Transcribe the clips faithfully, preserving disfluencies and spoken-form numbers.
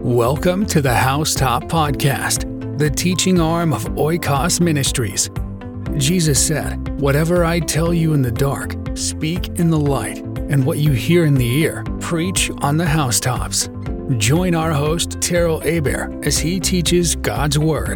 Welcome to the Housetop Podcast, the teaching arm of Oikos Ministries. Jesus said, "Whatever I tell you in the dark, speak in the light, and what you hear in the ear, preach on the housetops." Join our host, Terrell Aber, as he teaches God's Word.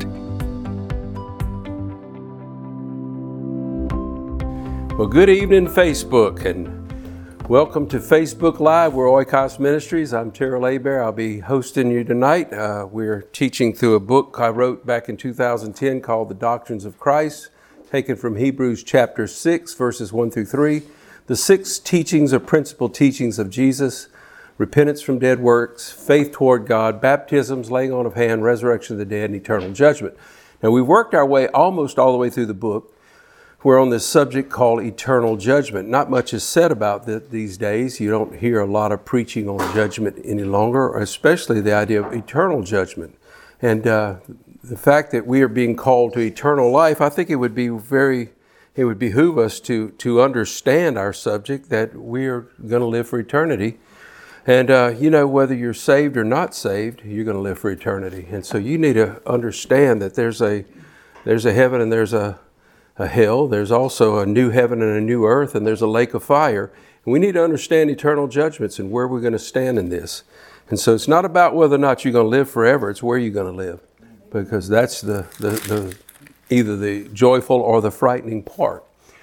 Well, good evening, Facebook, and welcome to Facebook Live. We're Oikos Ministries. I'm Terrell Aber. I'll be hosting you tonight. Uh, we're teaching through a book I wrote back in two thousand ten called The Doctrines of Christ, taken from Hebrews chapter six, verses one through three. The six teachings or principal teachings of Jesus: repentance from dead works, faith toward God, baptisms, laying on of hand, resurrection of the dead, and eternal judgment. Now, we've worked our way almost all the way through the book. We're on this subject called eternal judgment. Not much is said about that these days. You don't hear a lot of preaching on judgment any longer, especially the idea of eternal judgment. And uh, the fact that we are being called to eternal life, I think it would be very, it would behoove us to, to understand our subject, that we are going to live for eternity. And, uh, you know, whether you're saved or not saved, you're going to live for eternity. And so you need to understand that there's a, there's a heaven and there's a, a hell. There's also a new heaven and a new earth, and there's a lake of fire. And we need to understand eternal judgments and where we're going to stand in this. And so it's not about whether or not you're going to live forever. It's where you're going to live, because that's the, the, the either the joyful or the frightening part.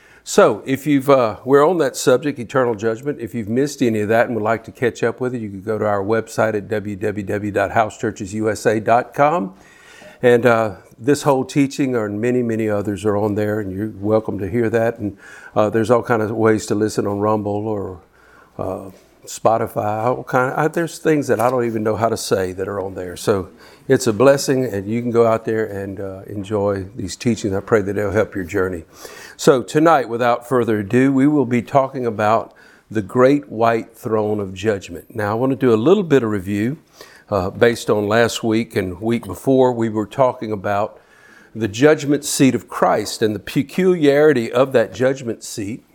So if you've, uh, we're on that subject, eternal judgment. If you've missed any of that and would like to catch up with it, you can go to our website at w w w dot house churches u s a dot com. And uh, this whole teaching and many, many others are on there, and you're welcome to hear that. And uh, there's all kinds of ways to listen on Rumble or uh, Spotify. All kind of, I, there's things that I don't even know how to say that are on there. So it's a blessing, and you can go out there and uh, enjoy these teachings. I pray that they'll help your journey. So tonight, without further ado, we will be talking about the great white throne of judgment. Now, I want to do a little bit of review. Uh, based on last week and week before. We were talking about the judgment seat of Christ and the peculiarity of that judgment seat,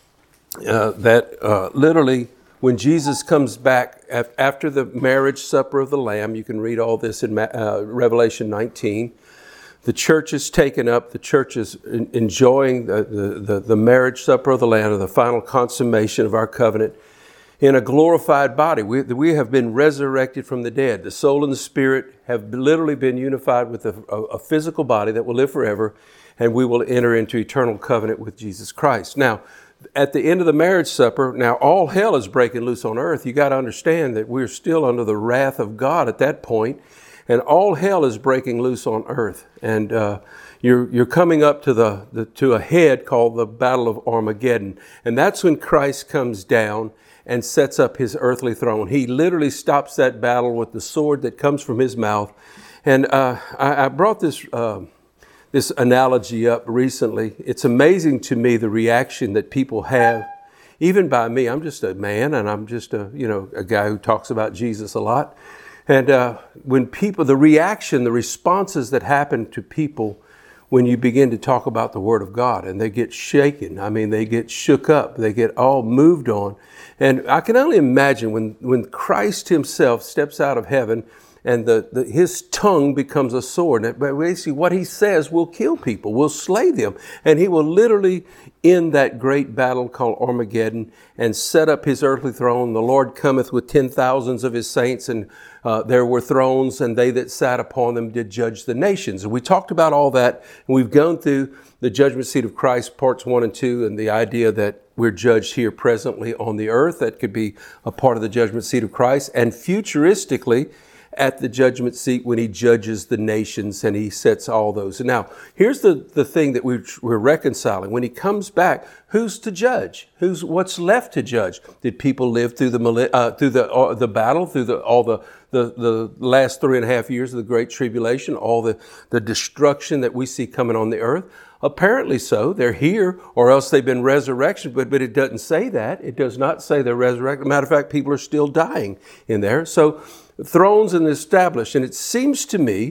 uh, that uh, literally when Jesus comes back af- after the marriage supper of the Lamb, you can read all this in uh, Revelation nineteen, the church is taken up, the church is in- enjoying the, the, the, the marriage supper of the Lamb, or the final consummation of our covenant, in a glorified body. We, we have been resurrected from the dead. The soul and the spirit have literally been unified with a, a, a physical body that will live forever, and we will enter into eternal covenant with Jesus Christ. Now, at the end of the marriage supper, now all hell is breaking loose on earth. You got to understand that we're still under the wrath of God at that point, and all hell is breaking loose on earth. And uh, you're you're coming up to the, the to a head called the Battle of Armageddon, and that's when Christ comes down and sets up his earthly throne. He literally stops that battle with the sword that comes from his mouth. And uh, I, I brought this uh, this analogy up recently. It's amazing to me the reaction that people have, even by me. I'm just a man, and I'm just a you know a guy who talks about Jesus a lot. And uh, when people, the reaction, the responses that happen to people when you begin to talk about the Word of God, and they get shaken. I mean, they get shook up. They get all moved on. And I can only imagine when, when Christ himself steps out of heaven and the, the his tongue becomes a sword. And basically what he says will kill people, will slay them. And he will literally end that great battle called Armageddon and set up his earthly throne. The Lord cometh with ten thousands of his saints, and uh, there were thrones, and they that sat upon them did judge the nations. And we talked about all that, and we've gone through the judgment seat of Christ, parts one and two, and the idea that we're judged here presently on the earth. That could be a part of the judgment seat of Christ. And futuristically, at the judgment seat when he judges the nations and he sets all those. Now, here's the, the thing that we're, we're reconciling. When he comes back, who's to judge? Who's what's left to judge? Did people live through the uh, through the uh, the battle, through the all the, the the last three and a half years of the Great Tribulation, all the, the destruction that we see coming on the earth? Apparently so. They're here, or else they've been resurrected, but, but it doesn't say that. It does not say they're resurrected. Matter of fact, people are still dying in there. So thrones and established. And it seems to me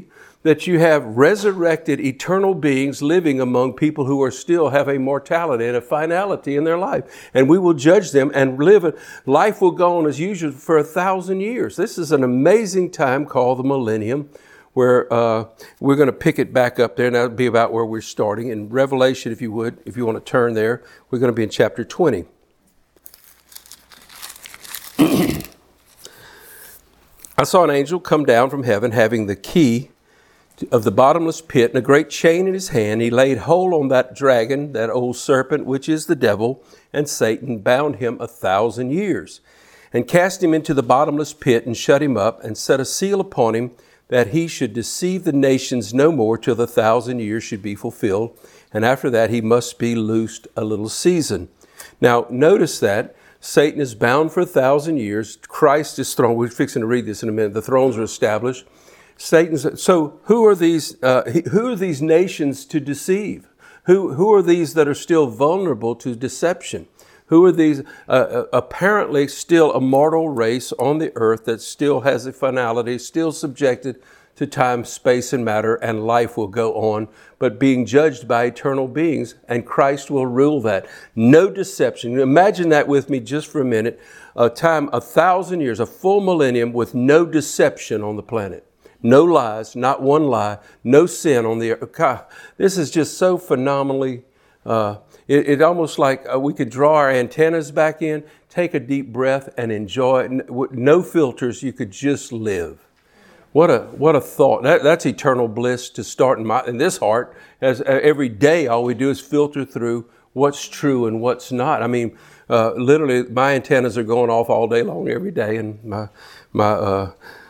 that you have resurrected eternal beings living among people who are still have a mortality and a finality in their life. And we will judge them and live it. Life will go on as usual for a thousand years. This is an amazing time called the millennium, where uh, we're going to pick it back up there. And that'll be about where we're starting. In Revelation, if you would, if you want to turn there, we're going to be in chapter twenty. I saw an angel come down from heaven having the key of the bottomless pit and a great chain in his hand. He laid hold on that dragon, that old serpent, which is the devil, and Satan, bound him a thousand years, and cast him into the bottomless pit, and shut him up, and set a seal upon him, that he should deceive the nations no more till the thousand years should be fulfilled. And after that he must be loosed a little season. Now notice that Satan is bound for a thousand years. Christ is thrown. We're fixing to read this in a minute. The thrones are established. Satan's, so who are these, uh, who are these nations to deceive? Who, who are these that are still vulnerable to deception? Who are these uh, apparently still a mortal race on the earth that still has a finality, still subjected to time, space, and matter, and life will go on, but being judged by eternal beings, and Christ will rule that. No deception. Imagine that with me just for a minute. A time, a thousand years, a full millennium with no deception on the planet. No lies, not one lie, no sin on the earth. God, this is just so phenomenally, uh, it, it almost like uh, we could draw our antennas back in, take a deep breath and enjoy it. No filters, you could just live. What a what a thought. That, that's eternal bliss to start in, my, in this heart. As uh, every day all we do is filter through what's true and what's not. I mean, uh, literally my antennas are going off all day long every day, and my, my, uh,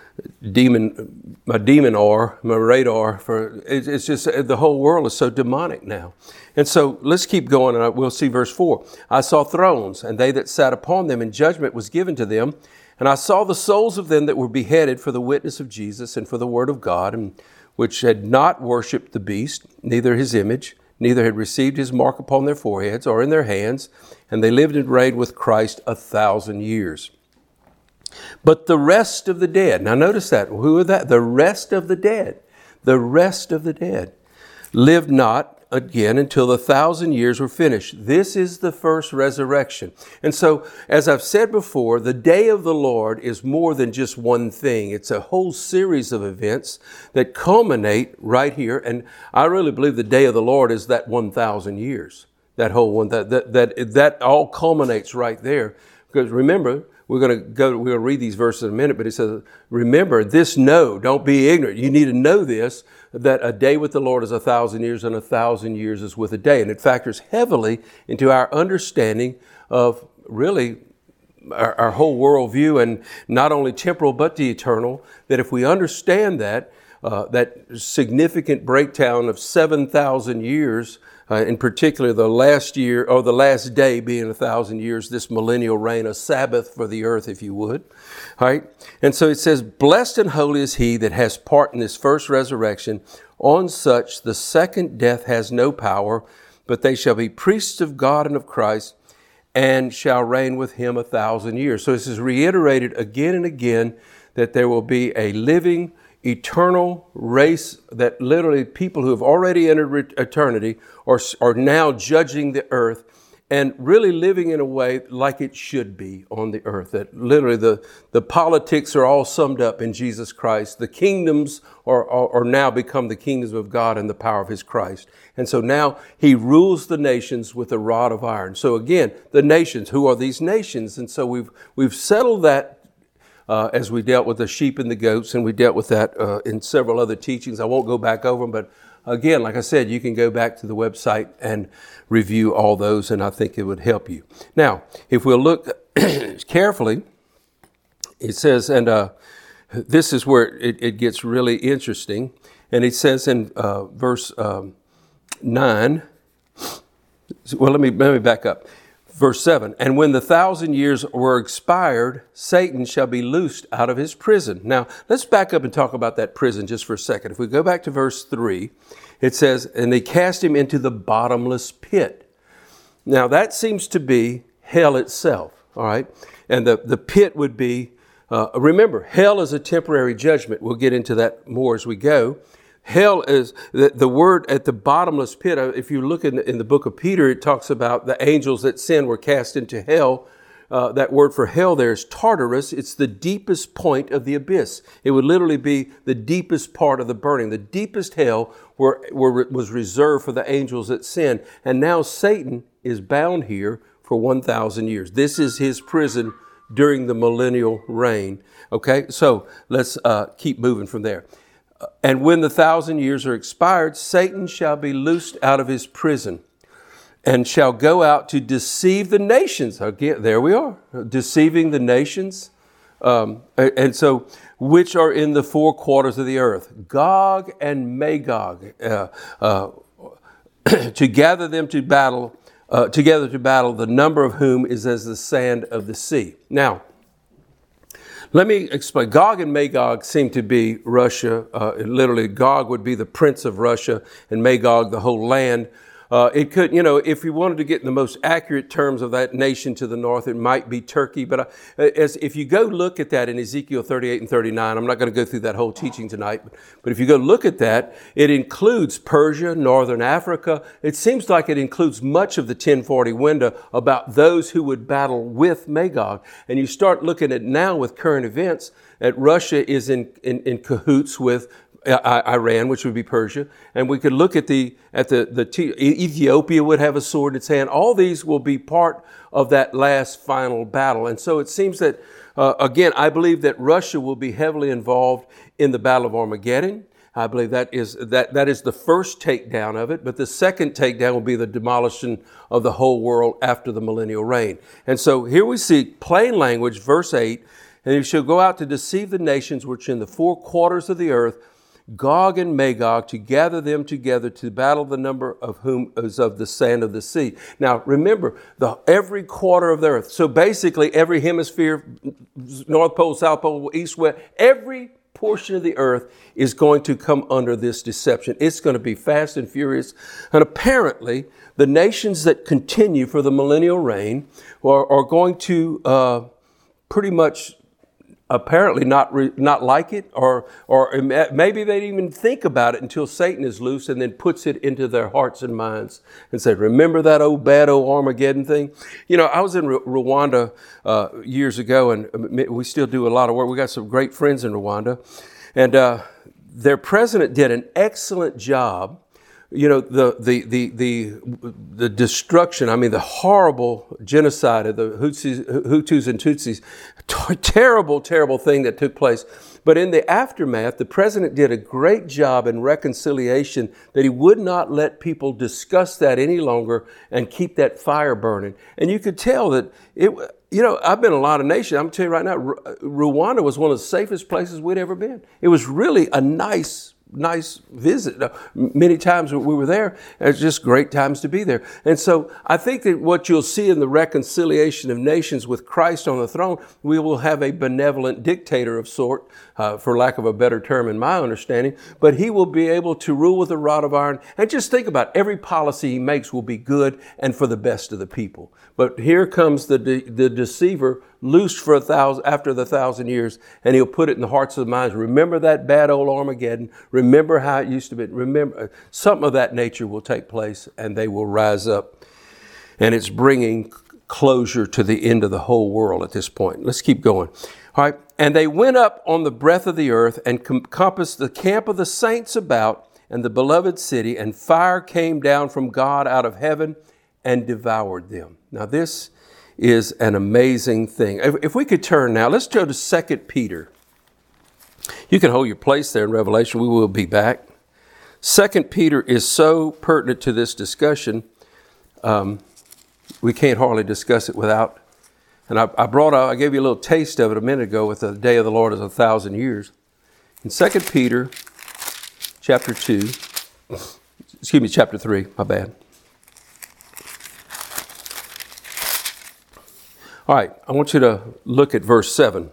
demon, my demon or my radar for it's, it's just the whole world is so demonic now. And so let's keep going, and we'll see verse four. I saw thrones, and they that sat upon them, and judgment was given to them. And I saw the souls of them that were beheaded for the witness of Jesus and for the word of God, and which had not worshipped the beast, neither his image, neither had received his mark upon their foreheads or in their hands, and they lived and reigned with Christ a thousand years. But the rest of the dead, now notice that, who are that? The rest of the dead, the rest of the dead, lived not again until the thousand years were finished. This is the first resurrection. And so, as I've said before, the day of the Lord is more than just one thing. It's a whole series of events that culminate right here. And I really believe the day of the Lord is that one thousand years. That whole one, that, that, that, that all culminates right there. Because remember, We're going to go, we're going to read these verses in a minute, but it says, remember this, know, don't be ignorant. You need to know this, that a day with the Lord is a thousand years and a thousand years is with a day. And it factors heavily into our understanding of really our, our whole worldview, and not only temporal, but the eternal, that if we understand that, uh, that significant breakdown of seven thousand years, Uh, in particular, the last year, or the last day being a thousand years, this millennial reign, a Sabbath for the earth, if you would. All right? And so it says, blessed and holy is he that has part in this first resurrection. On such the second death has no power, but they shall be priests of God and of Christ, and shall reign with him a thousand years. So this is reiterated again and again, that there will be a living, eternal race, that literally people who have already entered eternity are, are now judging the earth and really living in a way like it should be on the earth. That literally the, the politics are all summed up in Jesus Christ. The kingdoms are, are, are now become the kingdoms of God and the power of his Christ. And so now he rules the nations with a rod of iron. So again, the nations, who are these nations? And so we've, we've settled that Uh, as we dealt with the sheep and the goats, and we dealt with that uh, in several other teachings. I won't go back over them, but again, like I said, you can go back to the website and review all those, and I think it would help you. Now, if we'll look carefully, it says, and uh, this is where it, it gets really interesting, and it says in uh, verse um, nine, well, let me, let me back up. Verse seven, and when the thousand years were expired, Satan shall be loosed out of his prison. Now, let's back up and talk about that prison just for a second. If we go back to verse three, it says, and they cast him into the bottomless pit. Now, that seems to be hell itself, all right? And the, the pit would be, uh, remember, hell is a temporary judgment. We'll get into that more as we go. hell is the, the word at the bottomless pit. If you look in the, in the book of Peter, it talks about the angels that sinned were cast into hell. Uh, that word for hell there is Tartarus. It's the deepest point of the abyss. It would literally be the deepest part of the burning. The deepest hell were, were, was reserved for the angels that sinned. And now Satan is bound here for one thousand years. This is his prison during the millennial reign. Okay, so let's uh, keep moving from there. And when the thousand years are expired, Satan shall be loosed out of his prison and shall go out to deceive the nations. Again, there we are, deceiving the nations. Um, and so, which are in the four quarters of the earth, Gog and Magog, uh, uh, to gather them to battle, uh, together to battle, the number of whom is as the sand of the sea. Now, let me explain. Gog and Magog seem to be Russia. Uh, literally, Gog would be the prince of Russia, and Magog the whole land. Uh, it could, you know, if we wanted to get in the most accurate terms of that nation to the north, it might be Turkey. But uh, as if you go look at that in Ezekiel thirty-eight and thirty-nine, I'm not going to go through that whole teaching tonight, but, but if you go look at that, it includes Persia, northern Africa. It seems like it includes much of the ten forty window about those who would battle with Magog. And you start looking at now with current events, that Russia is in, in, in cahoots with Iran, which would be Persia, and we could look at the at the the Ethiopia would have a sword in its hand. All these will be part of that last final battle, and so it seems that uh, again, I believe that Russia will be heavily involved in the Battle of Armageddon. I believe that is that that is the first takedown of it, but the second takedown will be the demolition of the whole world after the millennial reign. And so here we see plain language, verse eight, and you shall go out to deceive the nations which are in the four quarters of the earth, Gog and Magog, to gather them together to battle, the number of whom is of the sand of the sea. Now, remember, the every quarter of the earth. So basically, every hemisphere, North Pole, South Pole, East, West, every portion of the earth is going to come under this deception. It's going to be fast and furious. And apparently, the nations that continue for the millennial reign are, are going to uh, pretty much apparently not re, not like it, or or maybe they didn't even think about it until Satan is loose and then puts it into their hearts and minds and said, remember that old bad old Armageddon thing? You know, I was in Rwanda uh, years ago, and we still do a lot of work. We got some great friends in Rwanda, and uh, their president did an excellent job. You know, the, the, the, the, the destruction, I mean, the horrible genocide of the Hutus, Hutus and Tutsis, t- terrible, terrible thing that took place. But in the aftermath, the president did a great job in reconciliation, that he would not let people discuss that any longer and keep that fire burning. And you could tell that it, you know, I've been in a lot of nations. I'm telling you right now, Rwanda was one of the safest places we'd ever been. It was really a nice nice visit. Many times we were there, it's just great times to be there. And so I think that what you'll see in the reconciliation of nations with Christ on the throne, we will have a benevolent dictator of sort, uh, for lack of a better term in my understanding, but he will be able to rule with a rod of iron. And just think about it, every policy he makes will be good and for the best of the people. But here comes the de- the deceiver, loosed for a thousand after the thousand years, and he'll put it in the hearts of the minds. Remember that bad old Armageddon. Remember how it used to be. Remember, something of that nature will take place, and they will rise up. And it's bringing closure to the end of the whole world at this point. Let's keep going. All right. And they went up on the breadth of the earth and compassed the camp of the saints about and the beloved city, and fire came down from God out of heaven and devoured them. Now this is an amazing thing. If, if we could turn now, let's go to Second Peter. You can hold your place there in Revelation. We will be back. Second Peter is so pertinent to this discussion. Um, we can't hardly discuss it without. And I, I brought, out, I gave you a little taste of it a minute ago with the day of the Lord is a thousand years. In Second Peter, chapter two, excuse me, chapter three, my bad. All right, I want you to look at verse seven.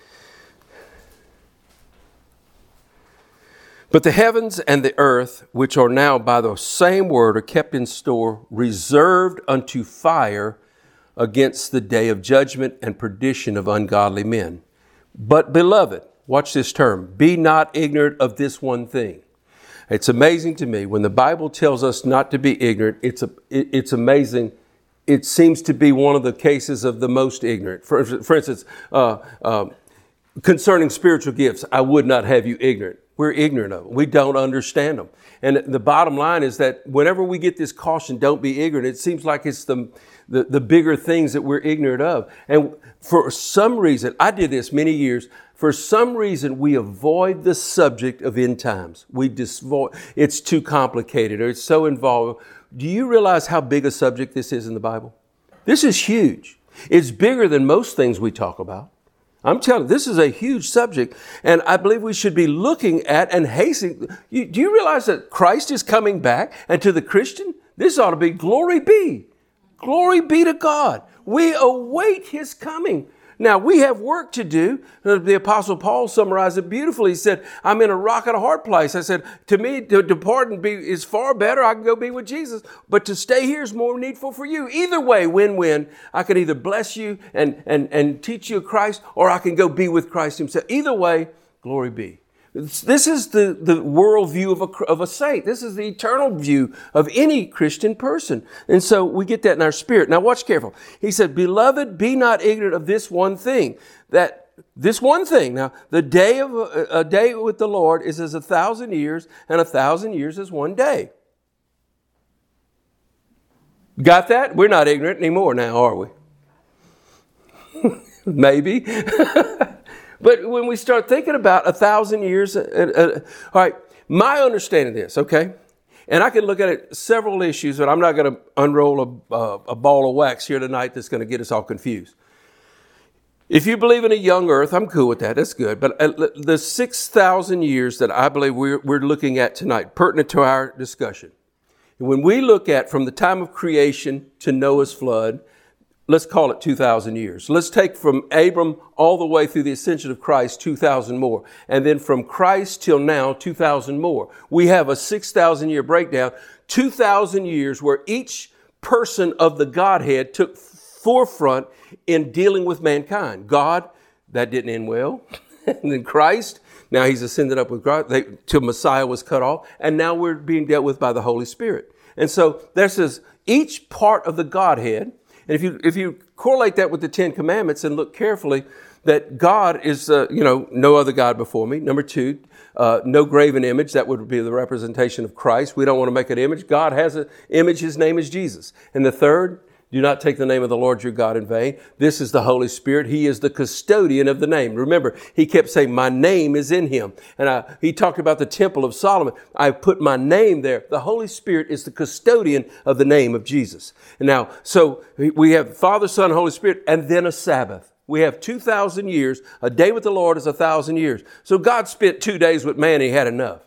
But the heavens and the earth, which are now by the same word, are kept in store, reserved unto fire against the day of judgment and perdition of ungodly men. But beloved, watch this term, be not ignorant of this one thing. It's amazing to me when the Bible tells us not to be ignorant. It's a, it, it's amazing. It seems to be one of the cases of the most ignorant. For, for instance, uh, uh, concerning spiritual gifts, I would not have you ignorant. We're ignorant of them. We don't understand them. And the bottom line is that whenever we get this caution, don't be ignorant, it seems like it's the, the, the bigger things that we're ignorant of. And for some reason, I did this many years, for some reason we avoid the subject of end times. We just avoid, it's too complicated or it's so involved. Do you realize how big a subject this is in the Bible? This is huge. It's bigger than most things we talk about. I'm telling you, this is a huge subject, and I believe we should be looking at and hastening. You, do you realize that Christ is coming back? And to the Christian, this ought to be glory be. Glory be to God. We await His coming. Now, we have work to do. The Apostle Paul summarized it beautifully. He said, I'm in a rock and a hard place. I said, to me, to depart and be is far better. I can go be with Jesus. But to stay here is more needful for you. Either way, win-win. I can either bless you and, and, and teach you of Christ, or I can go be with Christ Himself. Either way, glory be. This is the, the worldview of a, of a saint. This is the eternal view of any Christian person. And so we get that in our spirit. Now watch careful. He said, beloved, be not ignorant of this one thing. That this one thing. Now, the day of a, a day with the Lord is as a thousand years, and a thousand years is one day. Got that? We're not ignorant anymore now, are we? Maybe. But when we start thinking about a thousand years, uh, uh, all right, my understanding of this, okay, and I can look at it several issues, but I'm not going to unroll a, uh, a ball of wax here tonight that's going to get us all confused. If you believe in a young earth, I'm cool with that. That's good. But uh, the six thousand years that I believe we're, we're looking at tonight, pertinent to our discussion, when we look at from the time of creation to Noah's flood, let's call it two thousand years. Let's take from Abram all the way through the ascension of Christ, two thousand more. And then from Christ till now, two thousand more. We have a six thousand year breakdown, two thousand years where each person of the Godhead took forefront in dealing with mankind. God, that didn't end well. And then Christ, now He's ascended up with God, they, till Messiah was cut off. And now we're being dealt with by the Holy Spirit. And so there's this, each part of the Godhead. And if you if you correlate that with the Ten Commandments and look carefully, that God is, uh, you know, no other God before me. Number two, uh, no graven image. That would be the representation of Christ. We don't want to make an image. God has an image. His name is Jesus. And the third, do not take the name of the Lord your God in vain. This is the Holy Spirit. He is the custodian of the name. Remember, He kept saying, my name is in Him. And I, He talked about the temple of Solomon. I put my name there. The Holy Spirit is the custodian of the name of Jesus. And now, so we have Father, Son, Holy Spirit, and then a Sabbath. We have two thousand years. A day with the Lord is a thousand years. So God spent two days with man. He had enough.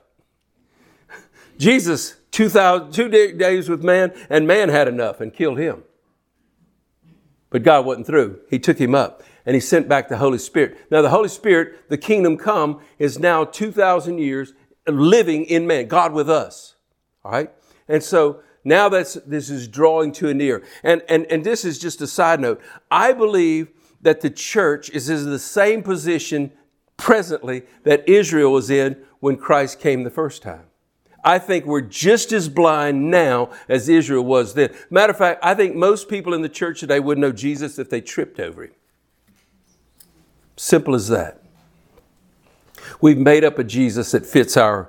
Jesus, two, thousand, two days with man, and man had enough and killed Him. But God wasn't through. He took Him up and He sent back the Holy Spirit. Now the Holy Spirit, the kingdom come, is now two thousand years living in man, God with us. All right. And so now that's, this is drawing to a near. And, and, and this is just a side note. I believe that the church is in the same position presently that Israel was in when Christ came the first time. I think we're just as blind now as Israel was then. Matter of fact, I think most people in the church today would know Jesus if they tripped over Him. Simple as that. We've made up a Jesus that fits our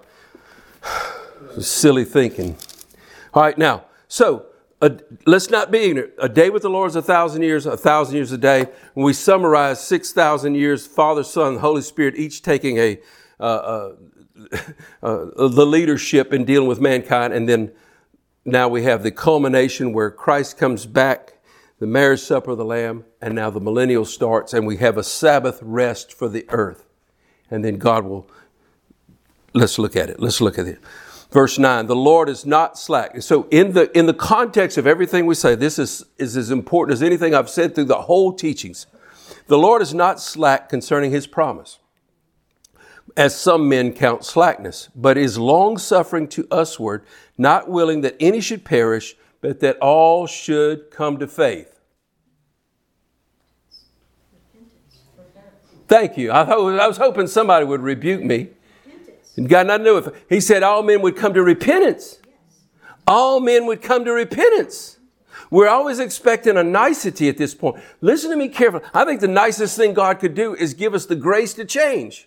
silly thinking. All right, now, so uh, let's not be ignorant. A day with the Lord is a thousand years, a thousand years a day. When we summarize six thousand years, Father, Son, Holy Spirit, each taking a uh, uh, Uh, the leadership in dealing with mankind. And then now we have the culmination where Christ comes back, the marriage supper of the Lamb, and now the millennial starts, and we have a Sabbath rest for the earth. And then God will, let's look at it. Let's look at it. Verse nine, the Lord is not slack. So in the in the context of everything we say, this is, is as important as anything I've said through the whole teachings. The Lord is not slack concerning His promise, as some men count slackness, but is long-suffering to usward, not willing that any should perish, but that all should come to faith. Thank you. I, I was hoping somebody would rebuke me. It got nothing to do with it. He said all men would come to repentance. All men would come to repentance. We're always expecting a nicety at this point. Listen to me carefully. I think the nicest thing God could do is give us the grace to change.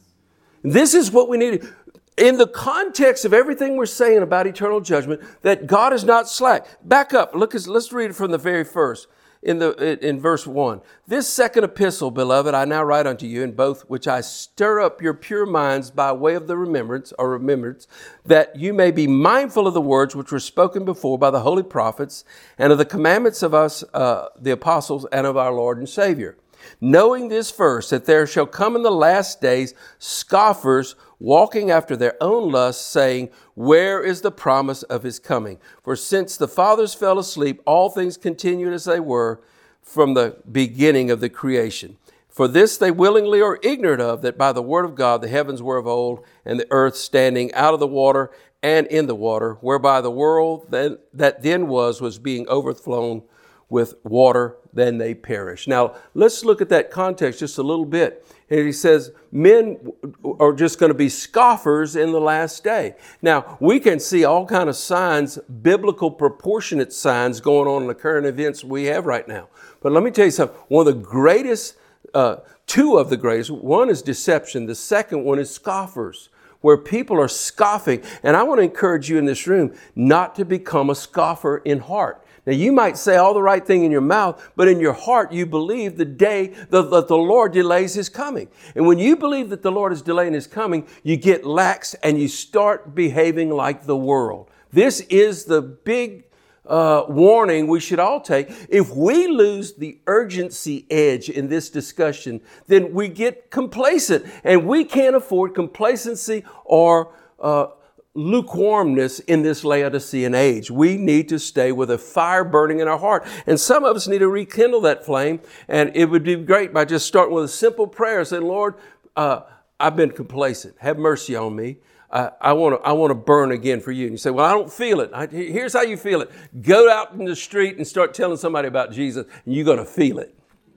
This is what we need. In the context of everything we're saying about eternal judgment, that God is not slack. Back up. Look, let's read it from the very first. In the in verse one. This second epistle, beloved, I now write unto you in both which I stir up your pure minds by way of the remembrance or remembrance, that you may be mindful of the words which were spoken before by the holy prophets, and of the commandments of us, uh, the apostles, and of our Lord and Savior. Knowing this first, that there shall come in the last days scoffers, walking after their own lusts, saying, where is the promise of his coming? For since the fathers fell asleep, all things continued as they were from the beginning of the creation. For this they willingly are ignorant of, that by the word of God the heavens were of old, and the earth standing out of the water and in the water, whereby the world that, that then was, was being overflown with water, then they perish. Now, let's look at that context just a little bit. And he says, men are just going to be scoffers in the last day. Now, we can see all kind of signs, biblical proportionate signs going on in the current events we have right now. But let me tell you something. One of the greatest, uh, two of the greatest, one is deception. The second one is scoffers, where people are scoffing. And I want to encourage you in this room not to become a scoffer in heart. Now, you might say all the right thing in your mouth, but in your heart, you believe the day that the, the Lord delays his coming. And when you believe that the Lord is delaying his coming, you get lax and you start behaving like the world. This is the big uh, warning we should all take. If we lose the urgency edge in this discussion, then we get complacent, and we can't afford complacency or uh lukewarmness in this Laodicean age. We need to stay with a fire burning in our heart. And some of us need to rekindle that flame. And it would be great by just starting with a simple prayer saying, Lord, uh, I've been complacent. Have mercy on me. Uh, I want to I want to burn again for you. And you say, well, I don't feel it. I, here's how you feel it. Go out in the street and start telling somebody about Jesus, and you're going to feel it.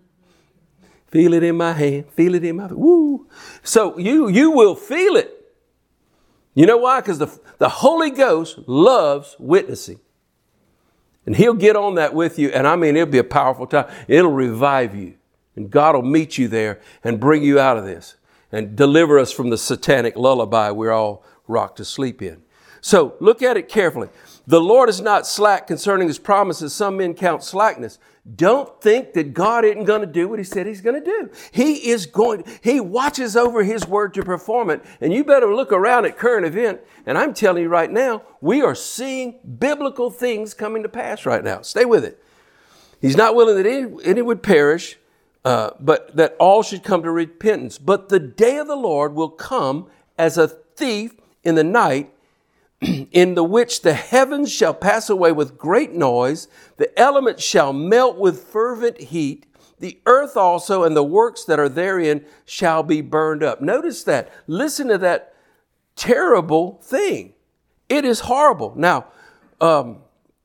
Feel it in my hand. Feel it in my, woo. So you, you will feel it. You know why? Because the, the Holy Ghost loves witnessing. And he'll get on that with you. And I mean, it'll be a powerful time. It'll revive you. And God will meet you there and bring you out of this and deliver us from the satanic lullaby we're all rocked to sleep in. So look at it carefully. The Lord is not slack concerning his promises. Some men count slackness. Don't think that God isn't going to do what he said he's going to do. He is going, he watches over his word to perform it. And you better look around at current event. And I'm telling you right now, we are seeing biblical things coming to pass right now. Stay with it. He's not willing that any, any would perish, uh, but that all should come to repentance. But the day of the Lord will come as a thief in the night, in the which the heavens shall pass away with great noise, the elements shall melt with fervent heat, the earth also and the works that are therein shall be burned up. Notice that. Listen to that terrible thing. It is horrible. Now, um,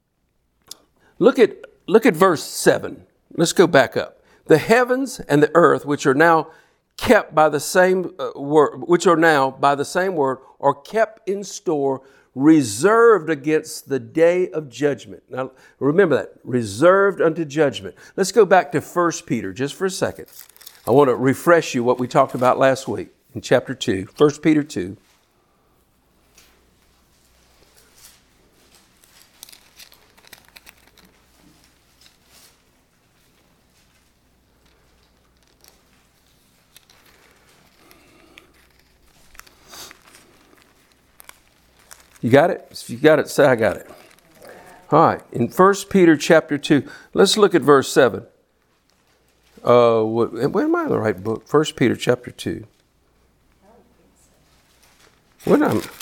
look at look at verse seven. Let's go back up. The heavens and the earth, which are now kept by the same uh, word, which are now by the same word, are kept in store, reserved against the day of judgment. Now, remember that. Reserved unto judgment. Let's go back to First Peter just for a second. I want to refresh you what we talked about last week in chapter two. First Peter two. You got it? If you got it, say I got it. All right. In First Peter chapter two, let's look at verse seven. Uh, what, where am I in the right book? First Peter chapter two. What am I?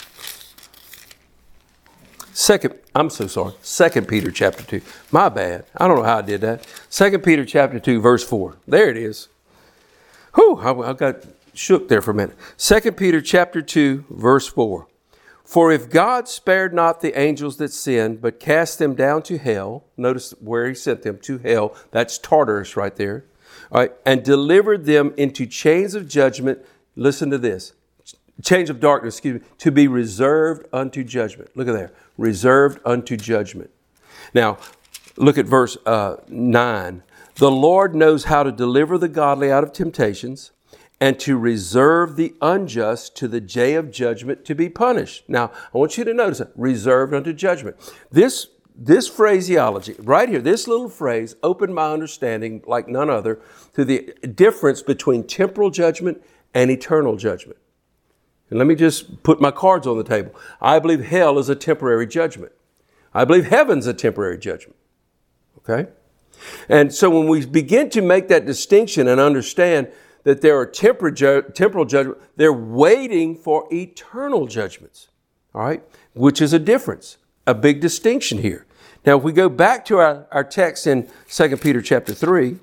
Second, I'm so sorry. Second Peter chapter two. My bad. I don't know how I did that. Second Peter chapter two, verse four. There it is. Whew, I, I got shook there for a minute. Second Peter chapter two, verse four. For if God spared not the angels that sinned, but cast them down to hell, notice where he sent them, to hell, that's Tartarus right there, all right, and delivered them into chains of judgment, listen to this, change of darkness, excuse me, to be reserved unto judgment. Look at there, reserved unto judgment. Now, look at verse uh, nine. The Lord knows how to deliver the godly out of temptations and to reserve the unjust to the day of judgment to be punished. Now, I want you to notice that, reserved unto judgment. This, this phraseology, right here, this little phrase opened my understanding like none other to the difference between temporal judgment and eternal judgment. And let me just put my cards on the table. I believe hell is a temporary judgment. I believe heaven's a temporary judgment. Okay? And so when we begin to make that distinction and understand that there are temporal, ju- temporal judgments, they're waiting for eternal judgments. All right? Which is a difference, a big distinction here. Now, if we go back to our, our text in Second Peter chapter three,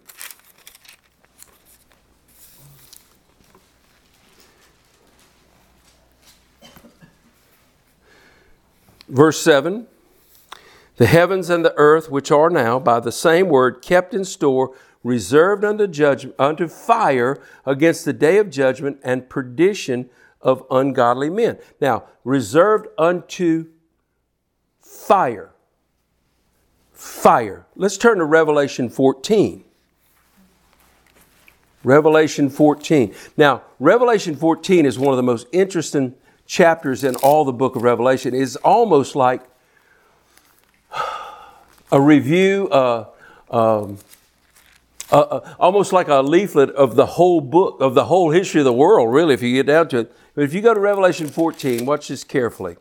verse seven, the heavens and the earth, which are now, by the same word, kept in store, reserved unto judgment, unto fire against the day of judgment and perdition of ungodly men. Now, reserved unto fire. Fire. Let's turn to Revelation fourteen. Revelation fourteen. Now, Revelation fourteen is one of the most interesting chapters in all the book of Revelation. It's almost like a review, uh, um, uh, uh, almost like a leaflet of the whole book, of the whole history of the world, really, if you get down to it. But if you go to Revelation fourteen, watch this carefully.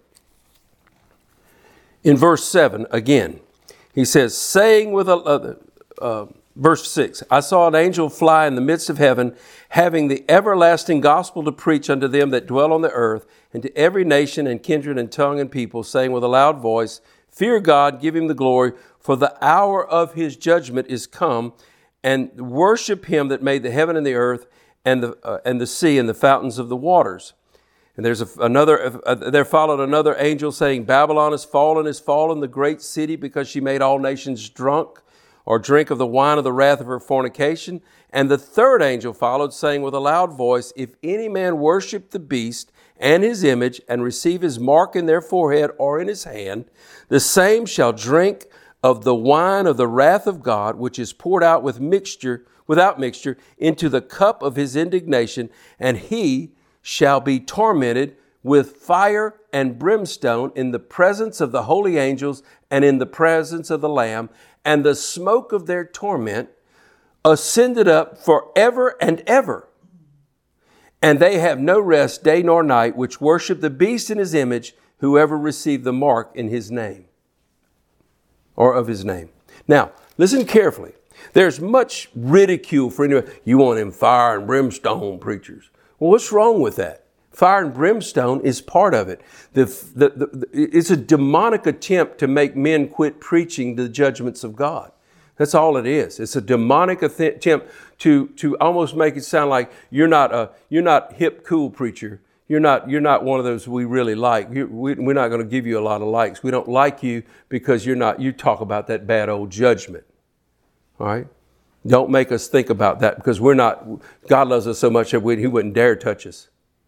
In verse seven, again, he says, saying with a, uh, uh, verse six, I saw an angel fly in the midst of heaven, having the everlasting gospel to preach unto them that dwell on the earth, and to every nation and kindred and tongue and people, saying with a loud voice, fear God, give him the glory, for the hour of his judgment is come, and worship him that made the heaven and the earth and the uh, and the sea and the fountains of the waters. And there's a, another. Uh, there followed another angel saying, Babylon is fallen, is fallen, the great city, because she made all nations drunk, or drink of the wine of the wrath of her fornication. And the third angel followed, saying with a loud voice, if any man worship the beast and his image, and receive his mark in their forehead or in his hand, the same shall drink of the wine of the wrath of God, which is poured out with mixture, without mixture, into the cup of his indignation, and he shall be tormented with fire and brimstone in the presence of the holy angels and in the presence of the Lamb, and the smoke of their torment ascended up forever and ever. And they have no rest day nor night, which worship the beast in his image, whoever received the mark in his name, or of his name. Now, listen carefully. There's much ridicule for anyone. You want him fire and brimstone preachers. Well, what's wrong with that? Fire and brimstone is part of it. The, the, the, it's a demonic attempt to make men quit preaching the judgments of God. That's all it is. It's a demonic attempt to, to almost make it sound like you're not a you're not hip, cool preacher. You're not you're not one of those we really like. You, we, we're not going to give you a lot of likes. We don't like you because you're not. You talk about that bad old judgment. All right. Don't make us think about that, because we're not. God loves us so much that we, He wouldn't dare touch us.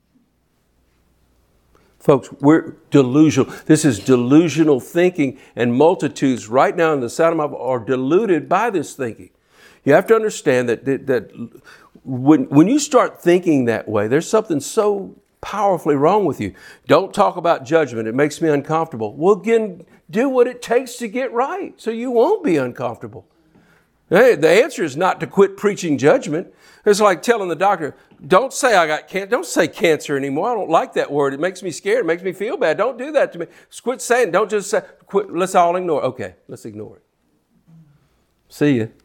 Folks, we're delusional. This is delusional thinking, and multitudes right now in the sound of my voice are deluded by this thinking. You have to understand that, that, that when, when you start thinking that way, there's something so powerfully wrong with you. Don't talk about judgment. It makes me uncomfortable. Well, again, do what it takes to get right so you won't be uncomfortable. Hey, the answer is not to quit preaching judgment. It's like telling the doctor, don't say I got cancer. Don't say cancer anymore. I don't like that word. It makes me scared. It makes me feel bad. Don't do that to me. Just quit saying, don't just say, quit. Let's all ignore it. Okay, let's ignore it. See ya.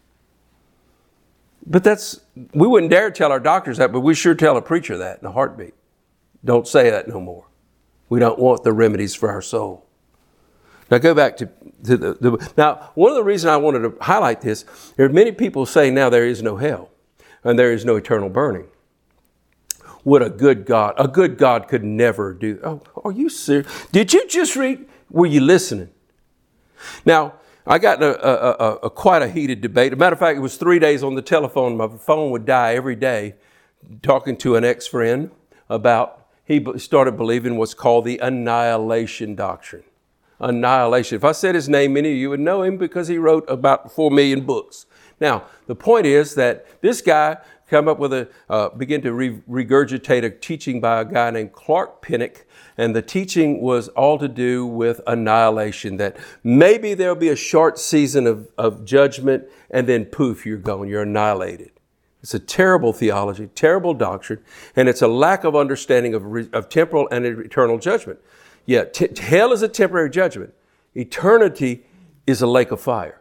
But that's, we wouldn't dare tell our doctors that, but we sure tell a preacher that in a heartbeat. Don't say that no more. We don't want the remedies for our soul. Now go back to, to the, the, now one of the reasons I wanted to highlight this, there are many people saying now there is no hell and there is no eternal burning. What a good God, a good God could never do. Oh, are you serious? Did you just read? Were you listening? Now, I got a, a, a, a quite a heated debate. As a matter of fact, it was three days on the telephone. My phone would die every day talking to an ex-friend about he started believing what's called the annihilation doctrine. Annihilation. If I said his name, many of you would know him because he wrote about four million books. Now, the point is that this guy come up with a, uh, begin to re- regurgitate a teaching by a guy named Clark Pinnock, and the teaching was all to do with annihilation, that maybe there'll be a short season of, of judgment, and then poof, you're gone, you're annihilated. It's a terrible theology, terrible doctrine, and it's a lack of understanding of, re- of temporal and eternal judgment. Yeah, t- hell is a temporary judgment. Eternity is a lake of fire.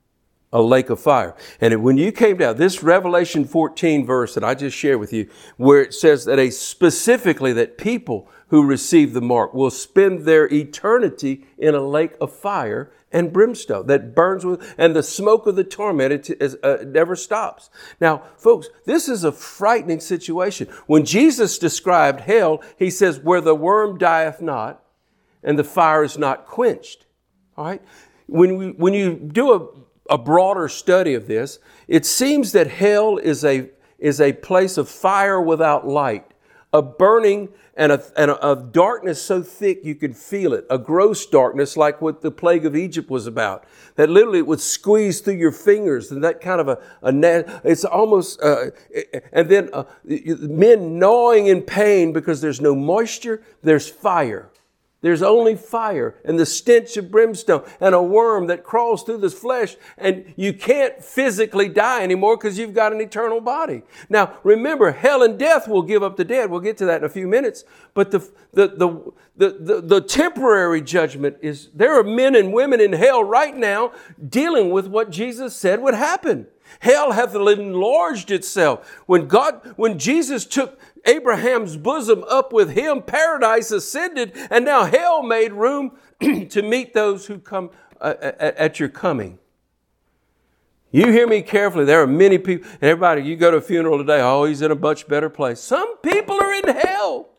A lake of fire. And when you came down, this Revelation fourteen verse that I just shared with you, where it says that a specifically that people who receive the mark will spend their eternity in a lake of fire and brimstone that burns with, and the smoke of the torment it is, uh, never stops. Now, folks, this is a frightening situation. When Jesus described hell, he says, where the worm dieth not and the fire is not quenched. All right? When we, when you do a a broader study of this, it seems that hell is a is a place of fire without light, a burning and a, and a, a darkness so thick you could feel it, a gross darkness like what the plague of Egypt was about, that literally it would squeeze through your fingers, and that kind of a, a it's almost, uh, and then uh, men gnawing in pain because there's no moisture, there's fire. There's only fire and the stench of brimstone and a worm that crawls through this flesh, and you can't physically die anymore because you've got an eternal body. Now, remember, hell and death will give up the dead. We'll get to that in a few minutes. But the, the, the, the, the, the temporary judgment is, there are men and women in hell right now dealing with what Jesus said would happen. Hell hath enlarged itself. When God, when Jesus took Abraham's bosom up with him, paradise ascended, and now hell made room to meet those who come uh, at your coming. You hear me carefully. There are many people, and everybody, you go to a funeral today, oh, he's in a much better place. Some people are in hell.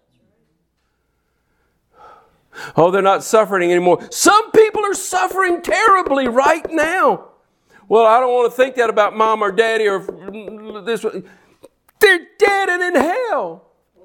Oh, they're not suffering anymore. Some people are suffering terribly right now. Well, I don't want to think that about mom or daddy or this. They're dead and in hell.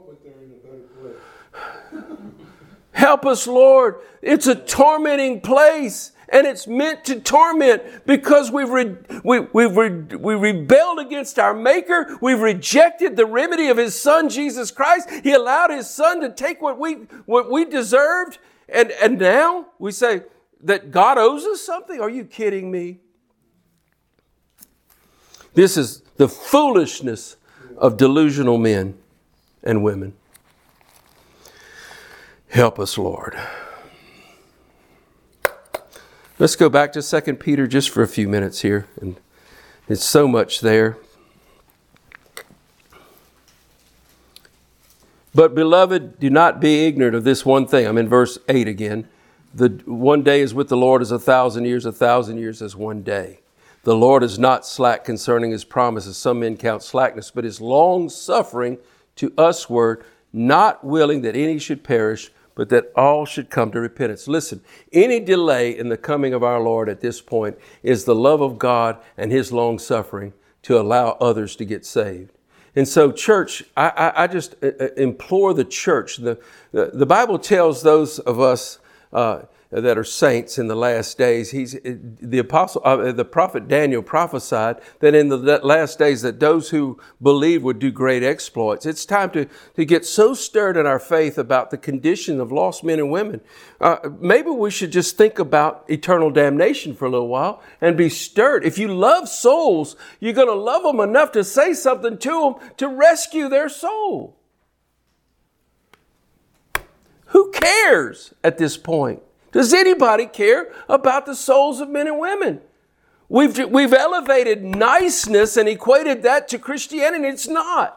Help us, Lord. It's a tormenting place, and it's meant to torment because we've re- we, we've re- we rebelled against our Maker. We've rejected the remedy of His Son, Jesus Christ. He allowed His Son to take what we what we deserved, and, and now we say that God owes us something? Are you kidding me? This is the foolishness of delusional men and women. Help us, Lord. Let's go back to Second Peter just for a few minutes here. And it's so much there. But beloved, do not be ignorant of this one thing. I'm in verse eight again. The one day is with the Lord as a thousand years, a thousand years as one day. The Lord is not slack concerning His promises. Some men count slackness, but is long suffering to usward, not willing that any should perish, but that all should come to repentance. Listen, any delay in the coming of our Lord at this point is the love of God and His long suffering to allow others to get saved. And so, church, I, I, I just implore the church. The, the, the Bible tells those of us uh, that are saints in the last days. He's the apostle, uh, the prophet Daniel prophesied that in the last days that those who believe would do great exploits. It's time to, to get so stirred in our faith about the condition of lost men and women. Uh, maybe we should just think about eternal damnation for a little while and be stirred. If you love souls, you're going to love them enough to say something to them to rescue their soul. Who cares at this point? Does anybody care about the souls of men and women? We've, we've elevated niceness and equated that to Christianity. It's not.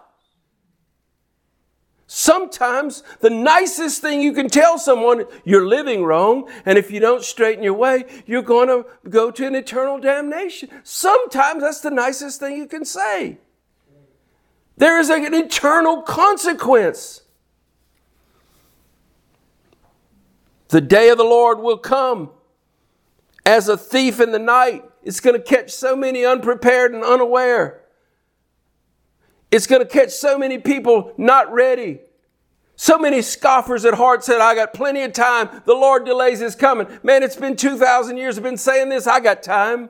Sometimes the nicest thing you can tell someone, you're living wrong, and if you don't straighten your way, you're going to go to an eternal damnation. Sometimes that's the nicest thing you can say. There is an eternal consequence. The day of the Lord will come as a thief in the night. It's going to catch so many unprepared and unaware. It's going to catch so many people not ready So many scoffers at heart said, I got plenty of time. The Lord delays His coming. Man, it's been two thousand years I've been saying this. I got time.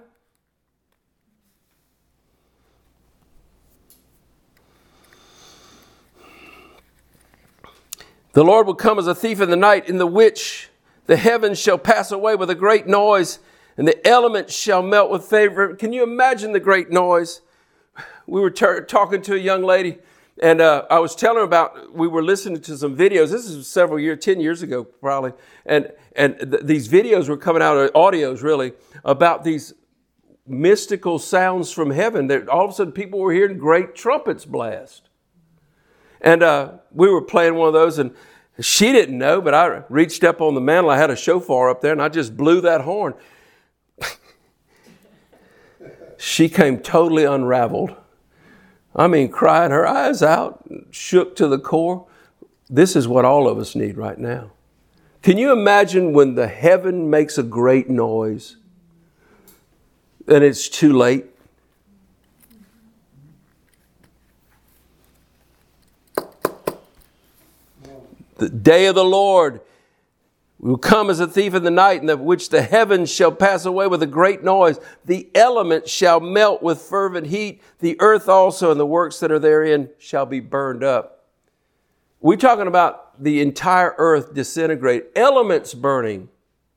The Lord will come as a thief in the night, in the which the heavens shall pass away with a great noise, and the elements shall melt with favor. Can you imagine the great noise? We were t- talking to a young lady, and uh, I was telling her about, we were listening to some videos. This is several years, ten years ago probably. And and th- these videos were coming out, of audios really, about these mystical sounds from heaven. That all of a sudden people were hearing great trumpets blast. And uh, we were playing one of those, and she didn't know, but I reached up on the mantle. I had a shofar up there, and I just blew that horn. She came totally unraveled. I mean, crying her eyes out, shook to the core. This is what all of us need right now. Can you imagine when the heaven makes a great noise and it's too late? The day of the Lord will come as a thief in the night, in which the heavens shall pass away with a great noise. The elements shall melt with fervent heat. The earth also and the works that are therein shall be burned up. We're talking about the entire earth disintegrate. Elements burning.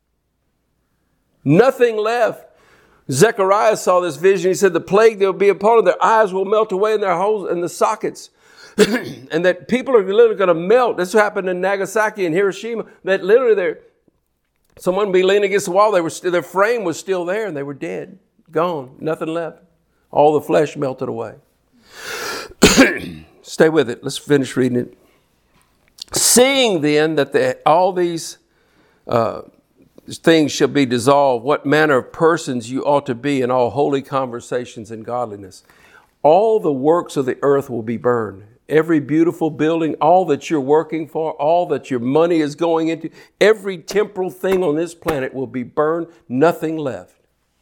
Nothing left. Zechariah saw this vision. He said, the plague that will be upon them, their eyes will melt away in their holes in the sockets. And that people are literally going to melt. This happened in Nagasaki and Hiroshima. That literally, they're, someone would be leaning against the wall. They were st- their frame was still there, and they were dead, gone, nothing left. All the flesh melted away. Stay with it. Let's finish reading it. Seeing then that the, all these uh, things shall be dissolved, what manner of persons you ought to be in all holy conversations and godliness. All the works of the earth will be burned. Every beautiful building, all that you're working for, all that your money is going into, every temporal thing on this planet will be burned, nothing left.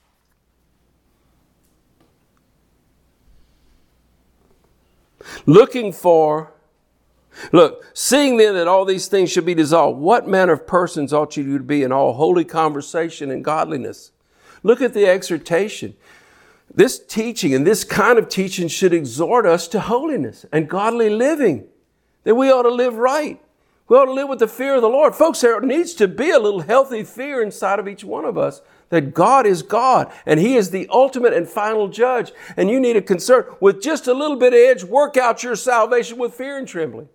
Looking for, look, seeing then that all these things should be dissolved, what manner of persons ought you to be in all holy conversation and godliness? Look at the exhortation. This teaching and this kind of teaching should exhort us to holiness and godly living, that we ought to live right. We ought to live with the fear of the Lord. Folks, there needs to be a little healthy fear inside of each one of us that God is God and He is the ultimate and final judge. And you need a concern with just a little bit of edge, work out your salvation with fear and trembling.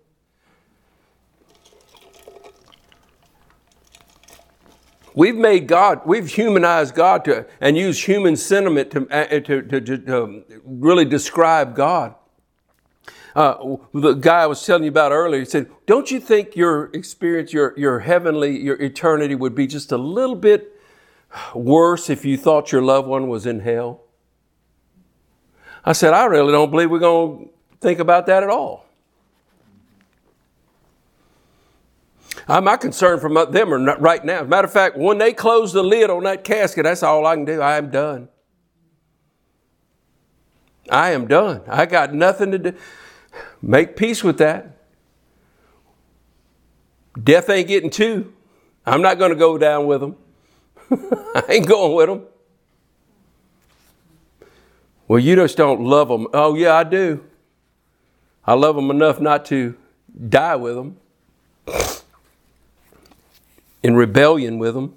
We've made God, we've humanized God to, and used human sentiment to, to, to, to, to really describe God. Uh, the guy I was telling you about earlier, he said, don't you think your experience, your, your heavenly, your eternity would be just a little bit worse if you thought your loved one was in hell? I said, I really don't believe we're going to think about that at all. Uh, my concern from them are not right now. As a matter of fact, when they close the lid on that casket, that's all I can do. I am done. I am done. I got nothing to do. Make peace with that. Death ain't getting two. I'm not going to go down with them. I ain't going with them. Well, you just don't love them. Oh, yeah, I do. I love them enough not to die with them. In rebellion with them.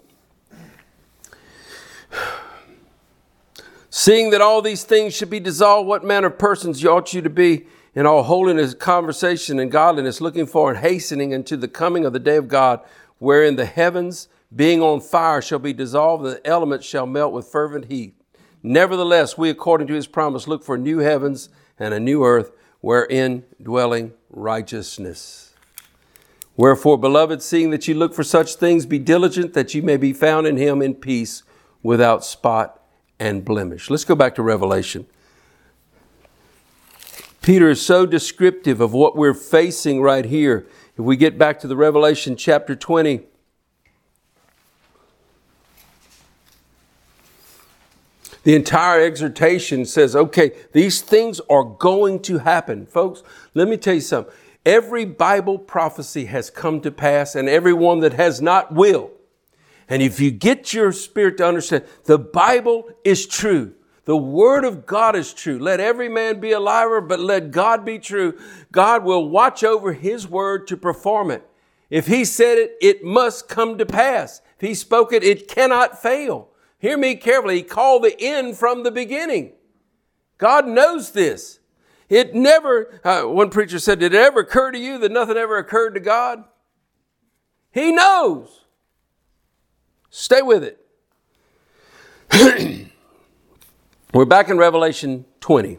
Seeing that all these things should be dissolved, what manner of persons ought you to be in all holiness, conversation, and godliness, looking for and hastening unto the coming of the day of God, wherein the heavens, being on fire, shall be dissolved, and the elements shall melt with fervent heat. Nevertheless, we, according to His promise, look for new heavens and a new earth, wherein dwelling righteousness. Wherefore, beloved, seeing that you look for such things, be diligent that you may be found in Him in peace, without spot and blemish. Let's go back to Revelation. Peter is so descriptive of what we're facing right here. If we get back to the Revelation chapter twenty, the entire exhortation says, okay, these things are going to happen. Folks, let me tell you something. Every Bible prophecy has come to pass, and every one that has not will. And if you get your spirit to understand, the Bible is true. The Word of God is true. Let every man be a liar, but let God be true. God will watch over His Word to perform it. If He said it, it must come to pass. If He spoke it, it cannot fail. Hear me carefully. He called the end from the beginning. God knows this. It never, uh, one preacher said, did it ever occur to you that nothing ever occurred to God? He knows. Stay with it. We're back in Revelation twenty.